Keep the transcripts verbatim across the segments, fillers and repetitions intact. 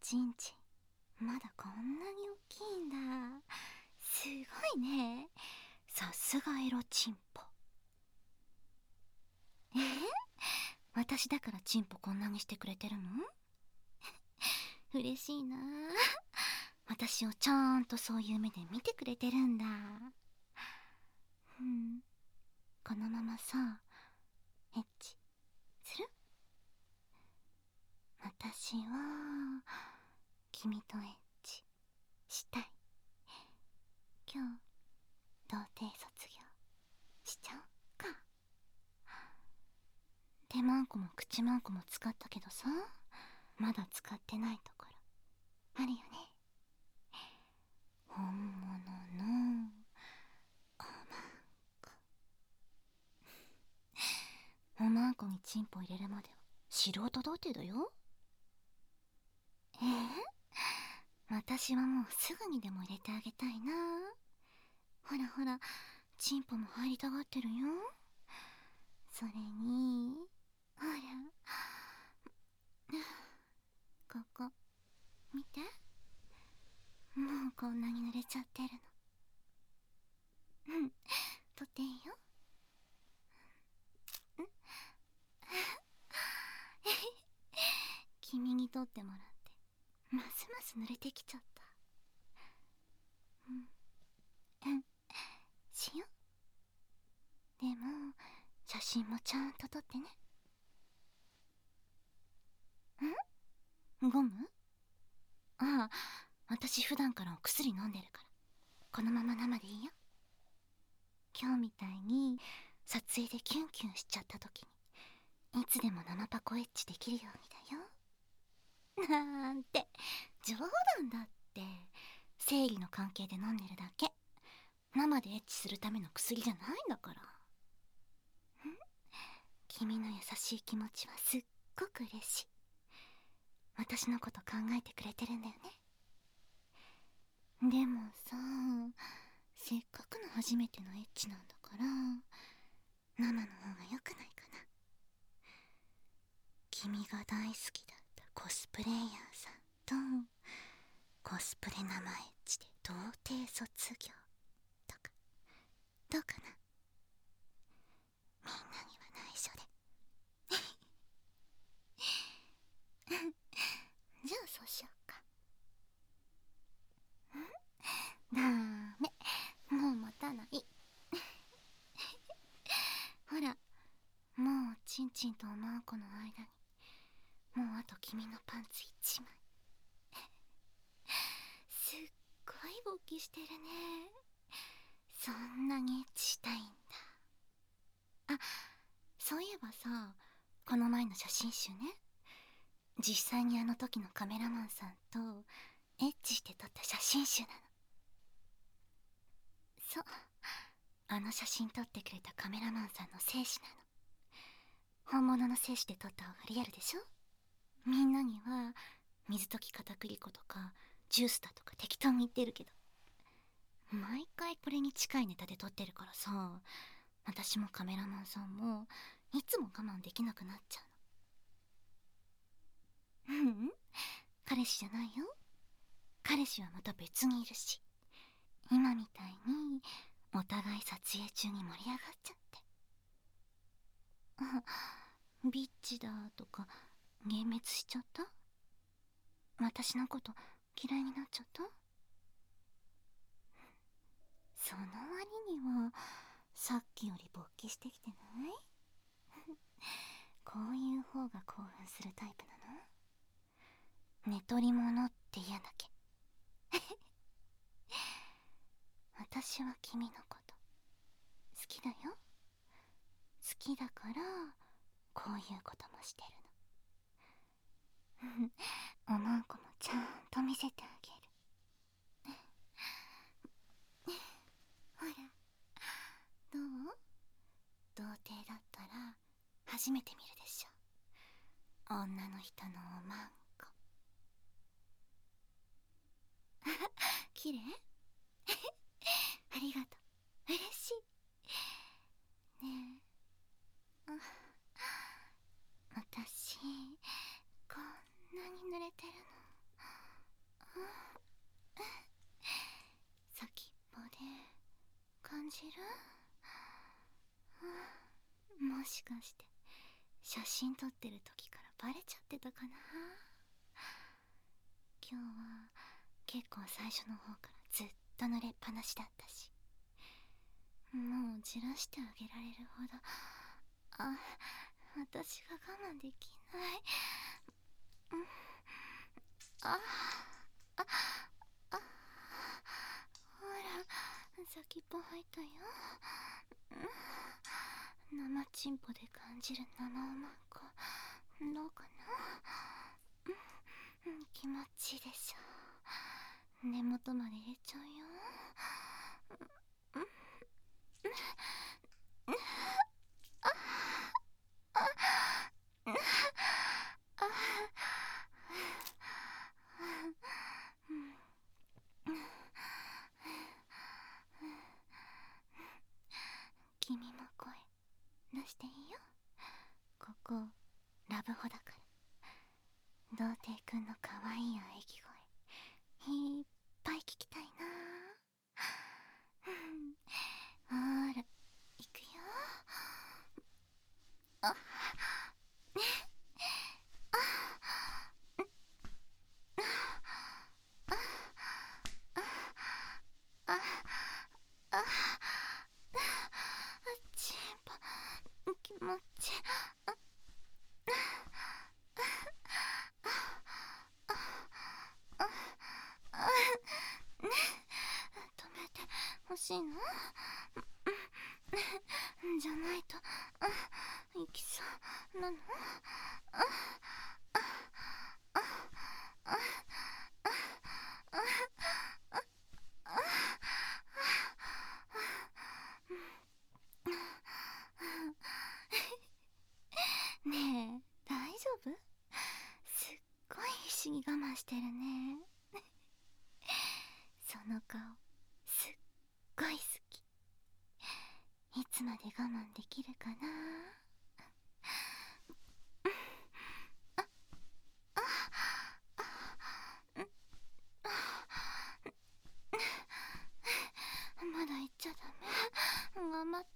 ちんちんまだこんなに大きいんだ。すごいね。さすがエロチンポ。えー、私だからチンポこんなにしてくれてるの？嬉しいな。私をちゃんとそういう目で見てくれてるんだ。うん、このままさ、エッチする？私は君とエッチしたい。今日童貞卒業しちゃおうか。手マンコも口マンコも使ったけどさ、まだ使ってないところあるよね。本物のおまんこ。おまんこにチンポ入れるまでは素人童貞だよ。えー、私はもうすぐにでも入れてあげたいな。ほらほら、チンポも入りたがってるよ。それにほら、ここ見て、もうこんなに濡れちゃってるの。うん、取っていいよ。ん君に取ってもらってますます濡れてきちゃった。うんうん、しよう。でも写真もちゃんと撮ってね。んゴム？ああ、私普段からお薬飲んでるからこのまま生でいいよ。今日みたいに撮影でキュンキュンしちゃった時にいつでも生パコエッチできるようにだよ。なんて冗談だって。生理の関係で飲んでるだけ。生でエッチするための薬じゃないんだから。ん君の優しい気持ちはすっごく嬉しい。私のこと考えてくれてるんだよね。でもさ、せっかくの初めてのエッチなんだから生の方が良くないかな。君が大好きだったコスプレイヤーさんとコスプレ生エッチで童貞卒業とかどうかな。みんなには内緒で。じゃあそうしようか。んダメ、もう持たない。ほら、もうチンチンとおまんこの間にもうあと君のパンツ一枚。すっごい勃起してるね。そんなにエッチしたいんだ。あ、そういえばさ、この前の写真集ね、実際にあの時のカメラマンさんとエッチして撮った写真集なの。そう、あの写真撮ってくれたカメラマンさんの精子なの。本物の精子で撮った方がリアルでしょ。みんなには水溶き片栗粉とかジュースだとか適当に言ってるけど、毎回これに近いネタで撮ってるからさ、私もカメラマンさんもいつも我慢できなくなっちゃうの。うん、彼氏じゃないよ。彼氏はまた別にいるし、今みたいにお互い撮影中に盛り上がっちゃって、あ、ビッチだとか幻滅しちゃった？私のこと嫌いになっちゃった？その割にはさっきより勃起してきてない？こういう方が興奮するタイプなの？寝取り物って嫌だけ。私は君のこと好きだよ。好きだからこういうこともしてるの。おまんこもちゃんと見せてあげる。ほら、どう？童貞だったら初めて見るでしょ、女の人のおまんこ。綺麗？ありがとう、嬉しい。ねえ、あ、私こんなに濡れてるの先っぽで感じる？もしかして写真撮ってる時からバレちゃってたかな。今日は結構最初の方からずっと濡れっぱなしだったし、もうじらしてあげられるほど、あ、私が我慢できない。うん、あああ、ほら先っぽ入ったよ。うん、生チンポで感じる生おまんこどうかな。うん、気持ちいいでしょ。根元まで入れちゃうよ。うん、うん、うん、ああああ、君も声出していいよ。ここラブホだから。童貞くんの可愛い喘ぎ声いっぱい聞きたいな。ほーら行くよ。あっ、あああ、チンポ気持ちいい。止めてほしいの？じゃないと行きそうなの？ねえ、大丈夫？すっごい必死に我慢してるね。その顔すっごい好き。いつまで我慢できるかな。まだ行っちゃダメ。頑張って。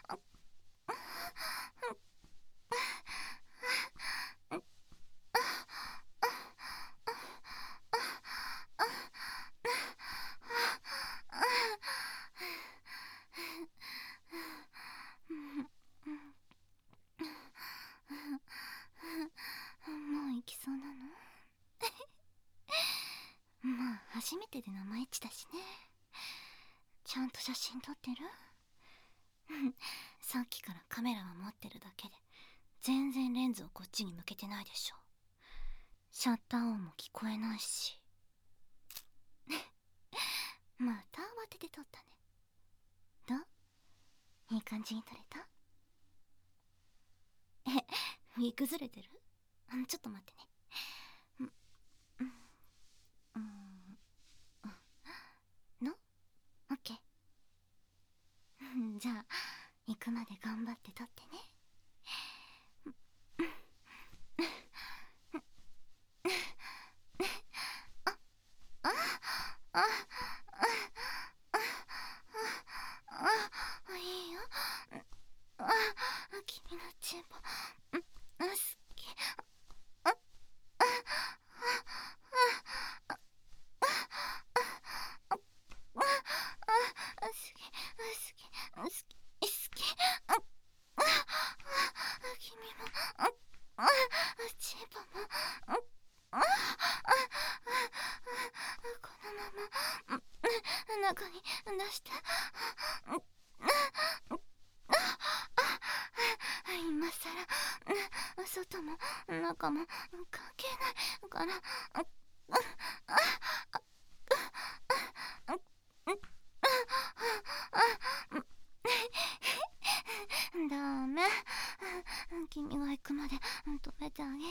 もう行きそうなの？まあ初めてで生エッチだしね。ちゃんと写真撮ってる？さっきからカメラは持ってるだけで全然レンズをこっちに向けてないでしょ。シャッター音も聞こえないし。また慌てて撮ったね。どう？いい感じに撮れた？え、ウィッグずれてる？ちょっと待ってね。うんうんうんの？オッケー。じゃあ行くまで頑張って撮ってね。ああああ、いいよ。あ、君のチンポ好き。ああ好き好き好き好き。ああ、君もあチンポもああ、このまま中に出して。今さら外も中も関係ないから。ダメ、君が行くまで止めてあげない。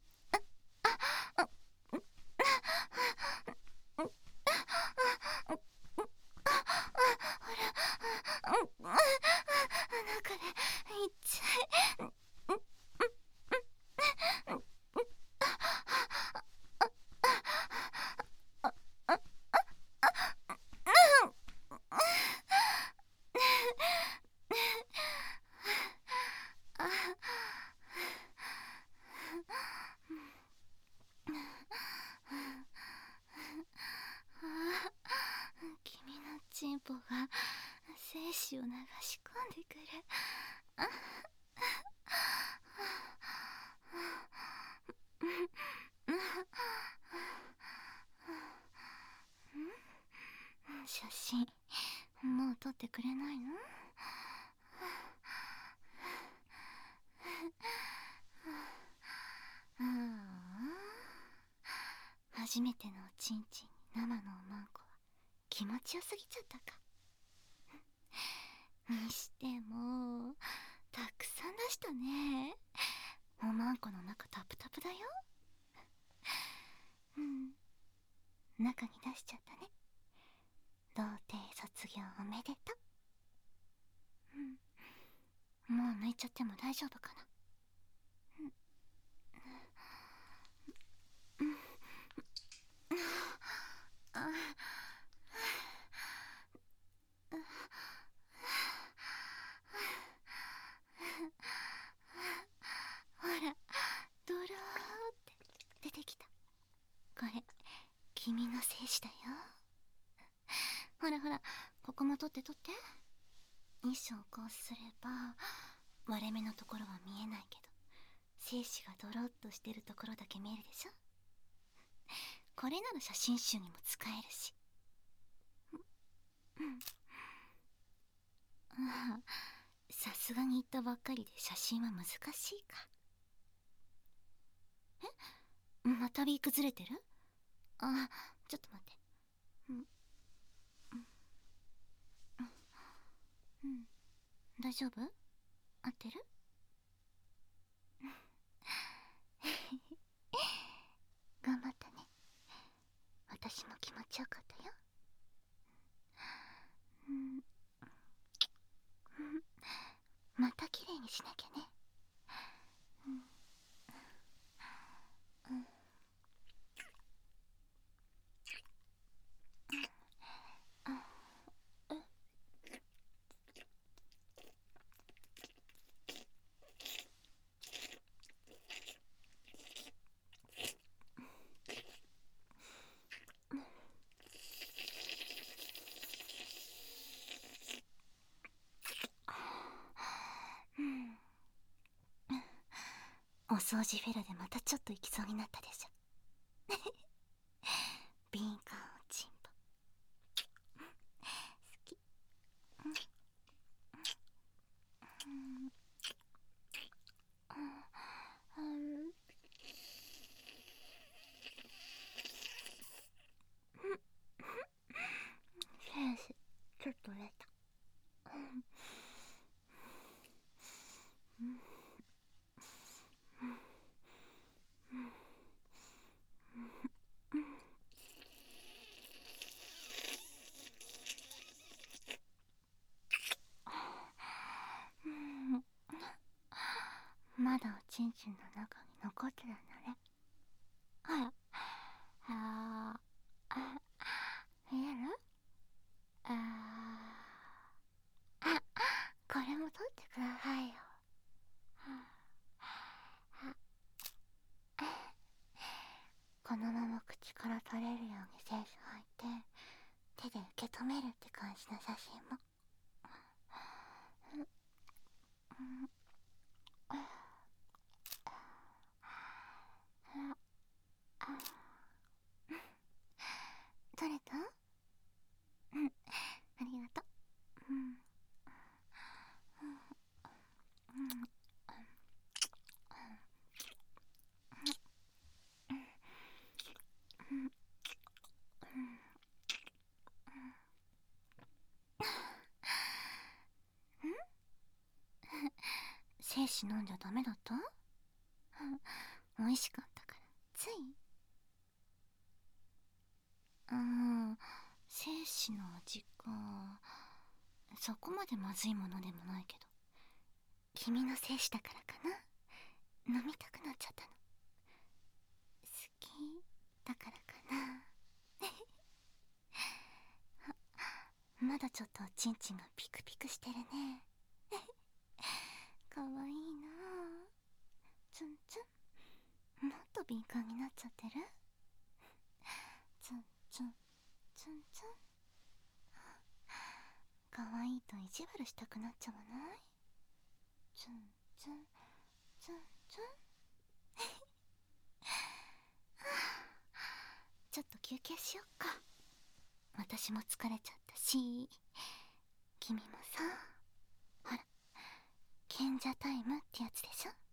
中でいっちゃい。 子を流し込んでくる。あ写真もう撮ってくれないの？ああ、初めてのおちんちんに生のおまんこは気持ちよすぎちゃったか。にしてもたくさん出したね。おまんこの中タプタプだよ。うん、中に出しちゃったね。童貞卒業おめでとう。うん、もう抜いちゃっても大丈夫かな。うん、うん、ああ、ほら、ドローって出てきた。これ君の精子だよ。ほらほら、ここも取って取って。衣装をこうすれば割れ目のところは見えないけど、精子がドロッとしてるところだけ見えるでしょ。これなら写真集にも使えるし。うん、ああ、さすがに言ったばっかりで写真は難しいか。え、またビークずれてる？あ、ちょっと待って。うん、うんうん、大丈夫？合ってる？頑張ったね。私も気持ちよかったよ。うん、また綺麗にしなきゃね。うん、うん、お掃除フェラでまたちょっと行きそうになったでしょ。敏感おちんぽ好き。うん、うん、うん、センスちょっと出た。うん、うん、うん、まだおちんちんの中に残ってたんだね。あら、あーあ、見える？あーあ、これも取ってくださいよ。このまま口から取れるように精子を吐いて手で受け止めるって感じの写真も。取れた？うん、ありがとう。うん、うん、精子飲んじゃダメだった？美味しかったからつい。うん、精子の味か。そこまでまずいものでもないけど、君の精子だからかな。飲みたくなっちゃったの。好きだからかな。まだちょっとおちんちんがピクピクしてるね。かわいいなあ。ツンツン、もっと敏感になっちゃってる？ツンツンツンツン。かわいいと意地悪したくなっちゃわない？ツンツンツンツンちょっと休憩しよっか。私も疲れちゃったし、君もさ。ほら賢者タイムってやつでしょ。